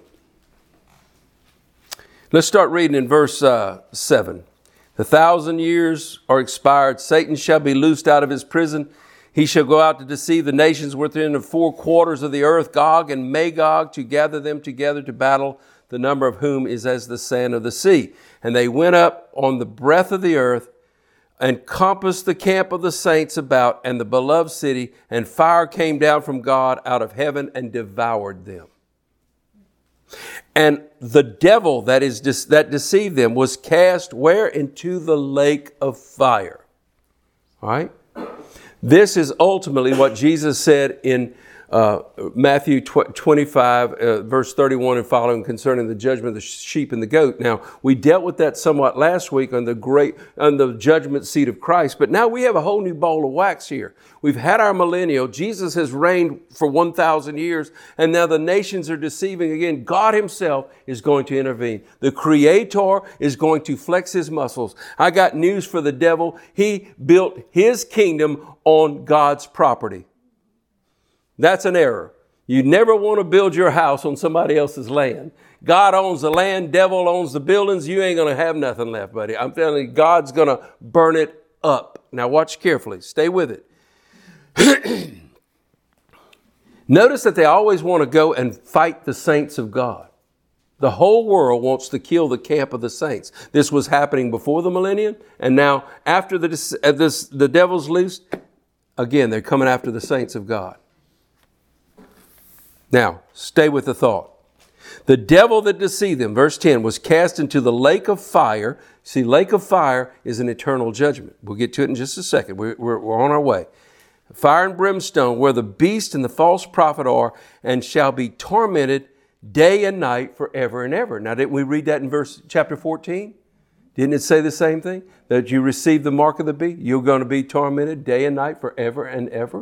Let's start reading in verse uh, seven. The thousand years are expired. Satan shall be loosed out of his prison. He shall go out to deceive the nations within the four quarters of the earth, Gog and Magog, to gather them together to battle, the number of whom is as the sand of the sea. And they went up on the breadth of the earth and compassed the camp of the saints about and the beloved city, and fire came down from God out of heaven and devoured them. And the devil that is that deceived them was cast where? Into the lake of fire. All right? This is ultimately what Jesus said in uh, Matthew twenty-five, uh, verse thirty-one and following concerning the judgment of the sheep and the goat. Now, we dealt with that somewhat last week on the great, on the judgment seat of Christ, but now we have a whole new bowl of wax here. We've had our millennial. Jesus has reigned for one thousand years, and now the nations are deceiving again. God Himself is going to intervene. The Creator is going to flex His muscles. I got news for the devil. He built his kingdom on God's property. That's an error. You never want to build your house on somebody else's land. God owns the land. Devil owns the buildings. You ain't going to have nothing left, buddy. I'm telling you, God's going to burn it up. Now watch carefully. Stay with it. Notice that they always want to go and fight the saints of God. The whole world wants to kill the camp of the saints. This was happening before the millennium, and now after the, uh, this, the devil's loosed, again, they're coming after the saints of God. Now, stay with the thought. The devil that deceived them, verse ten, was cast into the lake of fire. See, lake of fire is an eternal judgment. We'll get to it in just a second. We're, we're, we're on our way. Fire and brimstone, where the beast and the false prophet are, and shall be tormented day and night forever and ever. Now, didn't we read that in verse chapter fourteen? Didn't it say the same thing? That you receive the mark of the beast, you're going to be tormented day and night forever and ever?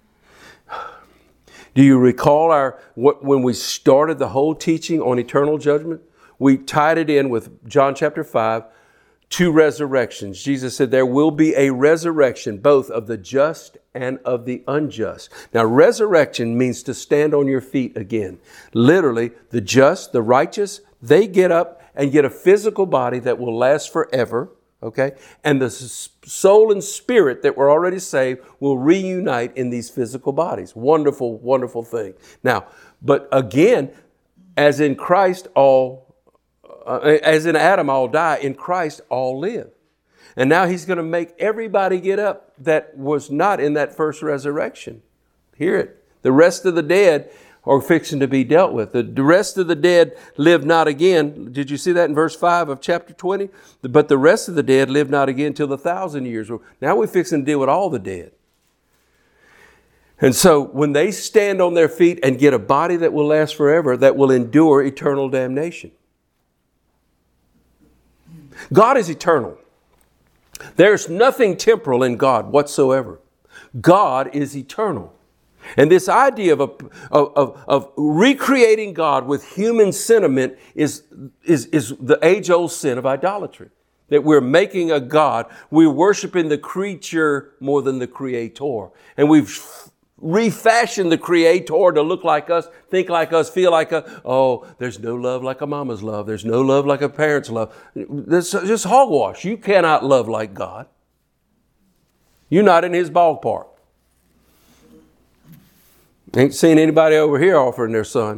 Do you recall our what, when we started the whole teaching on eternal judgment? We tied it in with John chapter five, two resurrections. Jesus said there will be a resurrection both of the just and of the unjust. Now, resurrection means to stand on your feet again. Literally, the just, the righteous, they get up and get a physical body that will last forever. Okay? And the soul and spirit that were already saved will reunite in these physical bodies. Wonderful, wonderful thing. Now, but again, as in Christ all, uh, as in Adam all die, in Christ all live. And now He's going to make everybody get up that was not in that first resurrection. Hear it. The rest of the dead are fixing to be dealt with. The rest of the dead live not again. Did you see that in verse five of chapter twenty? But the rest of the dead live not again till the thousand years. Now we're fixing to deal with all the dead. And so when they stand on their feet and get a body that will last forever, that will endure eternal damnation. God is eternal. There's nothing temporal in God whatsoever. God is eternal. And this idea of, a, of, of, of recreating God with human sentiment is, is, is the age-old sin of idolatry. That we're making a God. We're worshiping the creature more than the Creator. And we've refashioned the Creator to look like us, think like us, feel like us. Oh, there's no love like a mama's love. There's no love like a parent's love. That's just hogwash. You cannot love like God. You're not in His ballpark. Ain't seen anybody over here offering their son.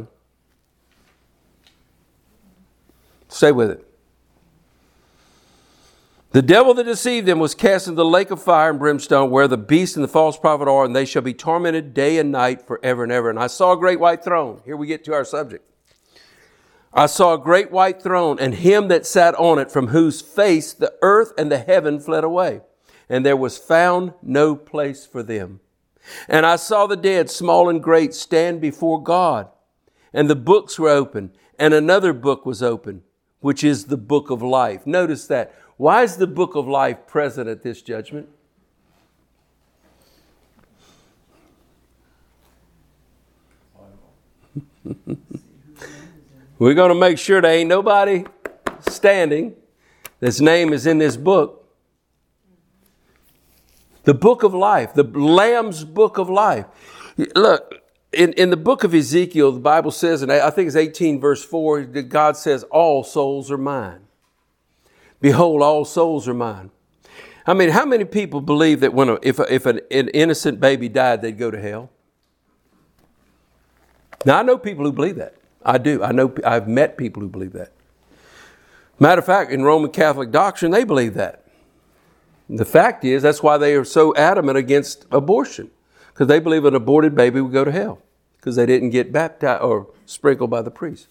Stay with it. The devil that deceived them was cast into the lake of fire and brimstone, where the beast and the false prophet are, and they shall be tormented day and night forever and ever. And I saw a great white throne. Here we get to our subject. I saw a great white throne and him that sat on it, from whose face the earth and the heaven fled away, and there was found no place for them. And I saw the dead, small and great, stand before God, and the books were open, and another book was open, which is the book of life. Notice that. Why is the book of life present at this judgment? We're going to make sure there ain't nobody standing that's name is in this book. The book of life, the Lamb's book of life. Look, in, in the book of Ezekiel, the Bible says, and I think it's eighteen verse four, that God says, all souls are mine. Behold, all souls are mine. I mean, how many people believe that when a, if, a, if an, an innocent baby died, they'd go to hell? Now, I know people who believe that. I do. I know. I've met people who believe that. Matter of fact, in Roman Catholic doctrine, they believe that. The fact is, that's why they are so adamant against abortion, because they believe an aborted baby would go to hell because they didn't get baptized or sprinkled by the priest.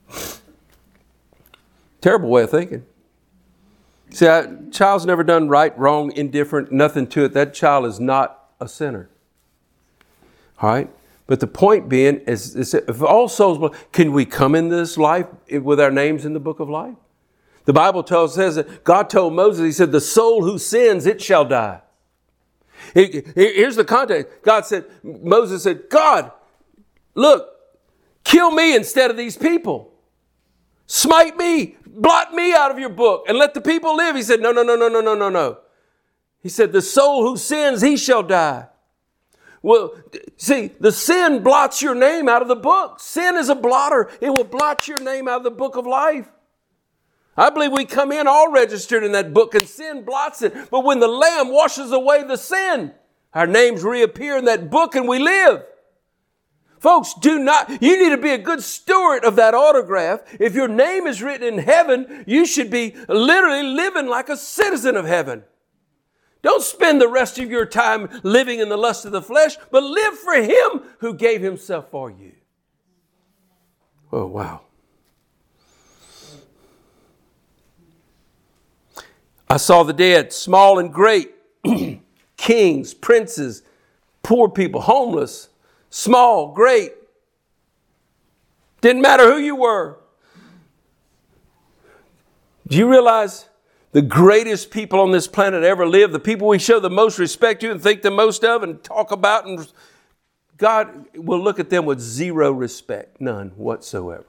Terrible way of thinking. See, that child's never done right, wrong, indifferent, nothing to it. That child is not a sinner. All right? But the point being is, is if all souls, can we come into this life with our names in the book of life? The Bible tells, says that God told Moses, he said, the soul who sins, it shall die. Here's the context. God said, Moses said, God, look, kill me instead of these people. Smite me, blot me out of your book and let the people live. He said, no, no, no, no, no, no, no, no. He said, the soul who sins, he shall die. Well, see, the sin blots your name out of the book. Sin is a blotter. It will blot your name out of the book of life. I believe we come in all registered in that book and sin blots it. But when the Lamb washes away the sin, our names reappear in that book and we live. Folks, do not, you need to be a good steward of that autograph. If your name is written in heaven, you should be literally living like a citizen of heaven. Don't spend the rest of your time living in the lust of the flesh, but live for Him who gave Himself for you. Oh, wow. I saw the dead, small and great, kings, princes, poor people, homeless, small, great. Didn't matter who you were. Do you realize the greatest people on this planet ever lived, the people we show the most respect to and think the most of and talk about, and God will look at them with zero respect, none whatsoever.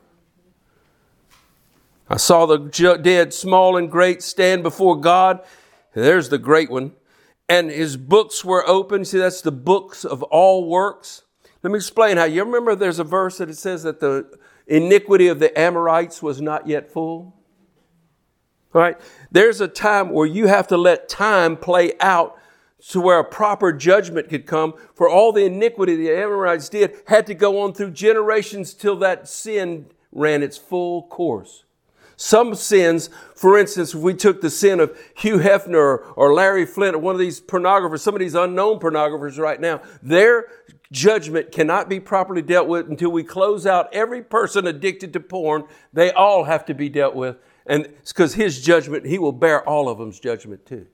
I saw the dead, small and great, stand before God. There's the great one. And His books were open. See, that's the books of all works. Let me explain how. You remember there's a verse that it says that the iniquity of the Amorites was not yet full? All right. There's a time where you have to let time play out to where a proper judgment could come. For all the iniquity the Amorites did had to go on through generations till that sin ran its full course. Some sins, for instance, if we took the sin of Hugh Hefner or, or Larry Flint or one of these pornographers, some of these unknown pornographers right now, their judgment cannot be properly dealt with until we close out every person addicted to porn. They all have to be dealt with. And it's because His judgment, He will bear all of them's judgment too.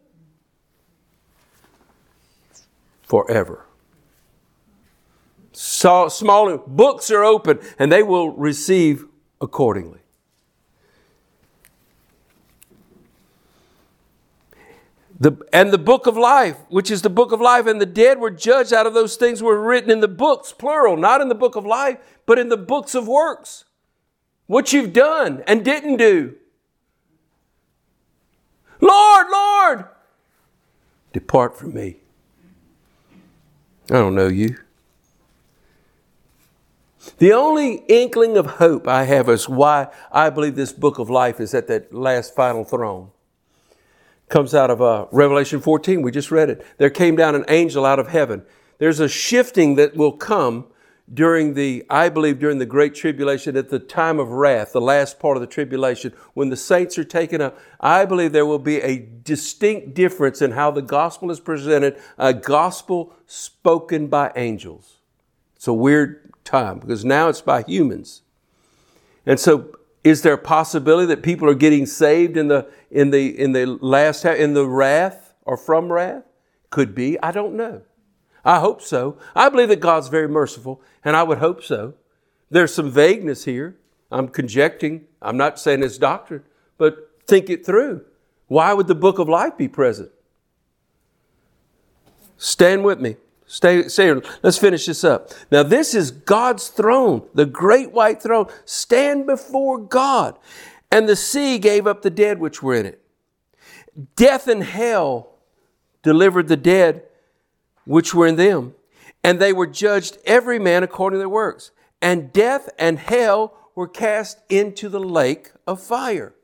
Forever. So, small books are open and they will receive accordingly. The, and the book of life, which is the book of life, and the dead were judged out of those things were written in the books, plural, not in the book of life, but in the books of works. What you've done and didn't do. Lord, Lord, depart from me. I don't know you. The only inkling of hope I have is why I believe this book of life is at that last final throne. Comes out of uh, Revelation fourteen. We just read it. There came down an angel out of heaven. There's a shifting that will come during the, I believe, during the Great Tribulation, at the time of wrath, the last part of the tribulation, when the saints are taken up. I believe there will be a distinct difference in how the gospel is presented, a gospel spoken by angels. It's a weird time because now it's by humans. And so is there a possibility that people are getting saved in the in the in the last in the wrath or from wrath? Could be. I don't know. I hope so. I believe that God's very merciful, and I would hope so. There's some vagueness here. I'm conjecturing. I'm not saying it's doctrine, but think it through. Why would the book of life be present? Stand with me. Stay, stay here. Let's finish this up. Now, this is God's throne, the great white throne. Stand before God. And the sea gave up the dead which were in it. Death and hell delivered the dead which were in them. And they were judged every man according to their works. And death and hell were cast into the lake of fire.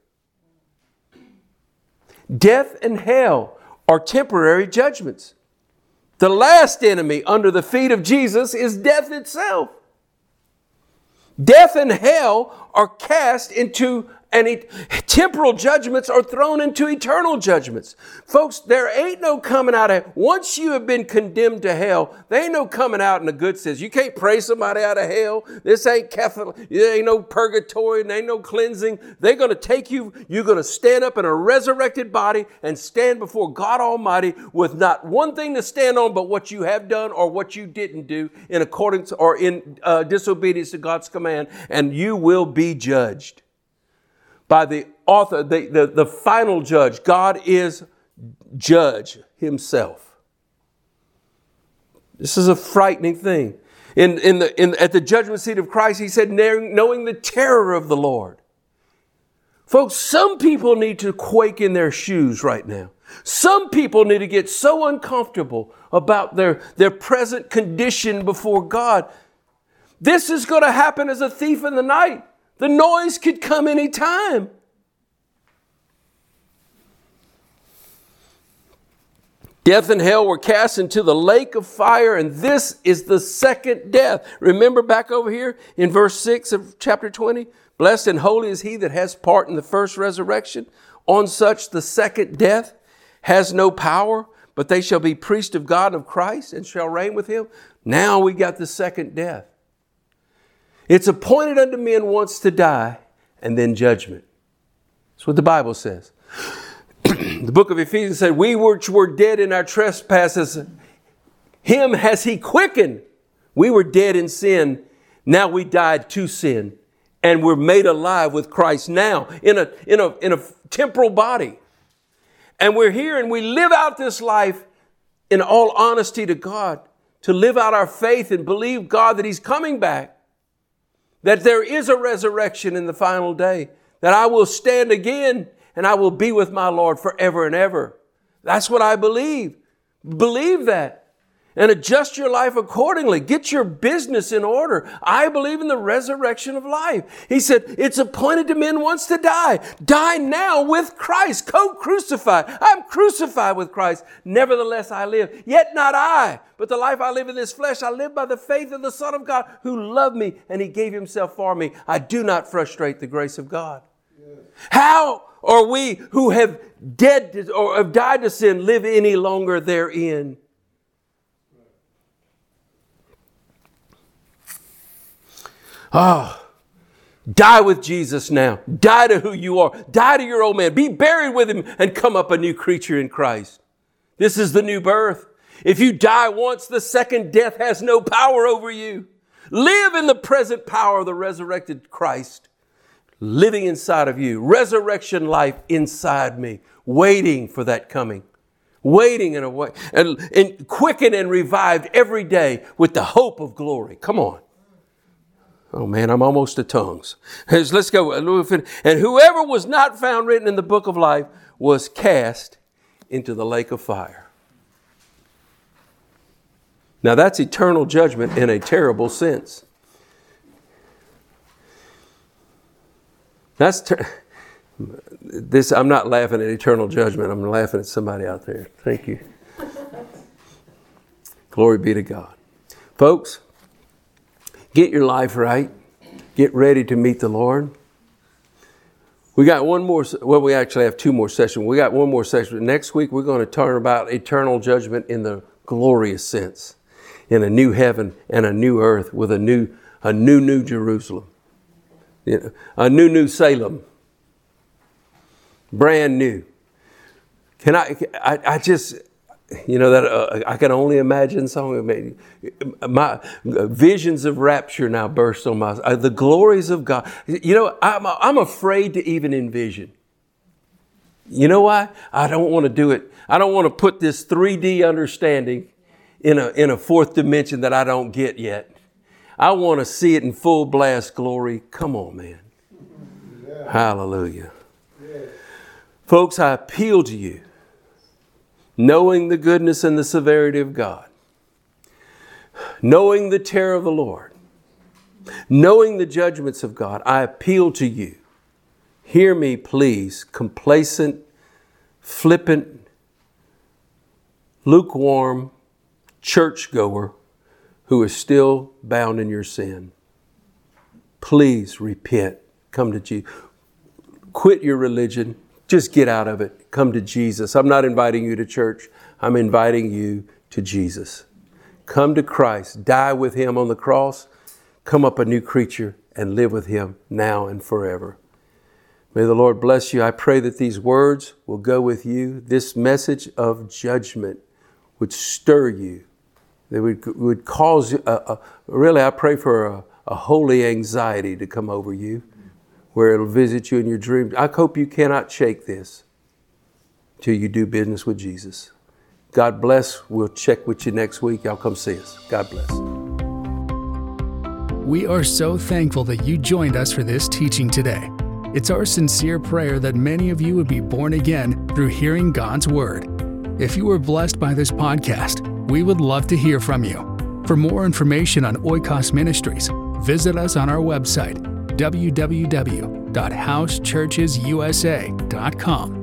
Death and hell are temporary judgments. The last enemy under the feet of Jesus is death itself. Death and hell are cast into, and it, temporal judgments are thrown into eternal judgments. Folks, there ain't no coming out of, once you have been condemned to hell, there ain't no coming out in a good sense. You can't pray somebody out of hell. This ain't Catholic, there ain't no purgatory, there ain't no cleansing. They're going to take you, you're going to stand up in a resurrected body and stand before God Almighty with not one thing to stand on but what you have done or what you didn't do in accordance or in uh, disobedience to God's command, and you will be judged by the author, the, the, the final judge. God is judge himself. This is a frightening thing. In, in the, in, at the judgment seat of Christ, he said, knowing the terror of the Lord. Folks, some people need to quake in their shoes right now. Some people need to get so uncomfortable about their, their present condition before God. This is going to happen as a thief in the night. The noise could come any time. Death and hell were cast into the lake of fire, and this is the second death. Remember back over here in verse six of chapter twenty? Blessed and holy is he that has part in the first resurrection. On such the second death has no power, but they shall be priests of God and of Christ and shall reign with him. Now we got the second death. It's appointed unto men once to die, and then judgment. That's what the Bible says. The book of Ephesians said, we which were dead in our trespasses, him has he quickened. We were dead in sin. Now we died to sin. And we're made alive with Christ now in a, in a, in a temporal body. And we're here and we live out this life in all honesty to God, to live out our faith and believe God that he's coming back. That there is a resurrection in the final day. That I will stand again and I will be with my Lord forever and ever. That's what I believe. Believe that. And adjust your life accordingly. Get your business in order. I believe in the resurrection of life. He said, it's appointed to men once to die. Die now with Christ, co-crucified. I'm crucified with Christ. Nevertheless I live. Yet not I, but the life I live in this flesh, I live by the faith of the Son of God who loved me and he gave himself for me. I do not frustrate the grace of God. Yes. How are we who have dead to, or have died to sin live any longer therein? Oh, die with Jesus now. Die to who you are. Die to your old man. Be buried with him and come up a new creature in Christ. This is the new birth. If you die once, the second death has no power over you. Live in the present power of the resurrected Christ living inside of you. Resurrection life inside me, waiting for that coming. Waiting in a way, and, and quickened and revived every day with the hope of glory. Come on. Oh man, I'm almost to tongues. Let's go. And whoever was not found written in the book of life was cast into the lake of fire. Now that's eternal judgment in a terrible sense. That's ter- this. I'm not laughing at eternal judgment. I'm laughing at somebody out there. Thank you. Glory be to God, folks. Get your life right. Get ready to meet the Lord. We got one more, well, we actually have two more sessions. We got one more session. Next week, we're going to turn about eternal judgment in the glorious sense. In a new heaven and a new earth with a new, a new, new Jerusalem. You know, a new, new Salem. Brand new. Can I, I, I just, you know, that uh, I can only imagine song. My visions of rapture now burst on my, uh, the glories of God. You know, I'm, I'm afraid to even envision. You know why? I don't want to do it. I don't want to put this three D understanding in a, in a fourth dimension that I don't get yet. I want to see it in full blast glory. Come on, man. Yeah. Hallelujah. Yeah. Folks, I appeal to you, knowing the goodness and the severity of God, knowing the terror of the Lord, knowing the judgments of God, I appeal to you. Hear me, please, complacent, flippant, lukewarm churchgoer who is still bound in your sin. Please repent. Come to Jesus. Quit your religion. Just get out of it. Come to Jesus. I'm not inviting you to church. I'm inviting you to Jesus. Come to Christ. Die with Him on the cross. Come up a new creature and live with Him now and forever. May the Lord bless you. I pray that these words will go with you. This message of judgment would stir you. They would, would cause, a, a, really I pray for a, a holy anxiety to come over you, where it'll visit you in your dreams. I hope you cannot shake this till you do business with Jesus. God bless. We'll check with you next week. Y'all come see us. God bless. We are so thankful that you joined us for this teaching today. It's our sincere prayer that many of you would be born again through hearing God's Word. If you were blessed by this podcast, we would love to hear from you. For more information on Oikos Ministries, visit us on our website, w w w dot house churches u s a dot com.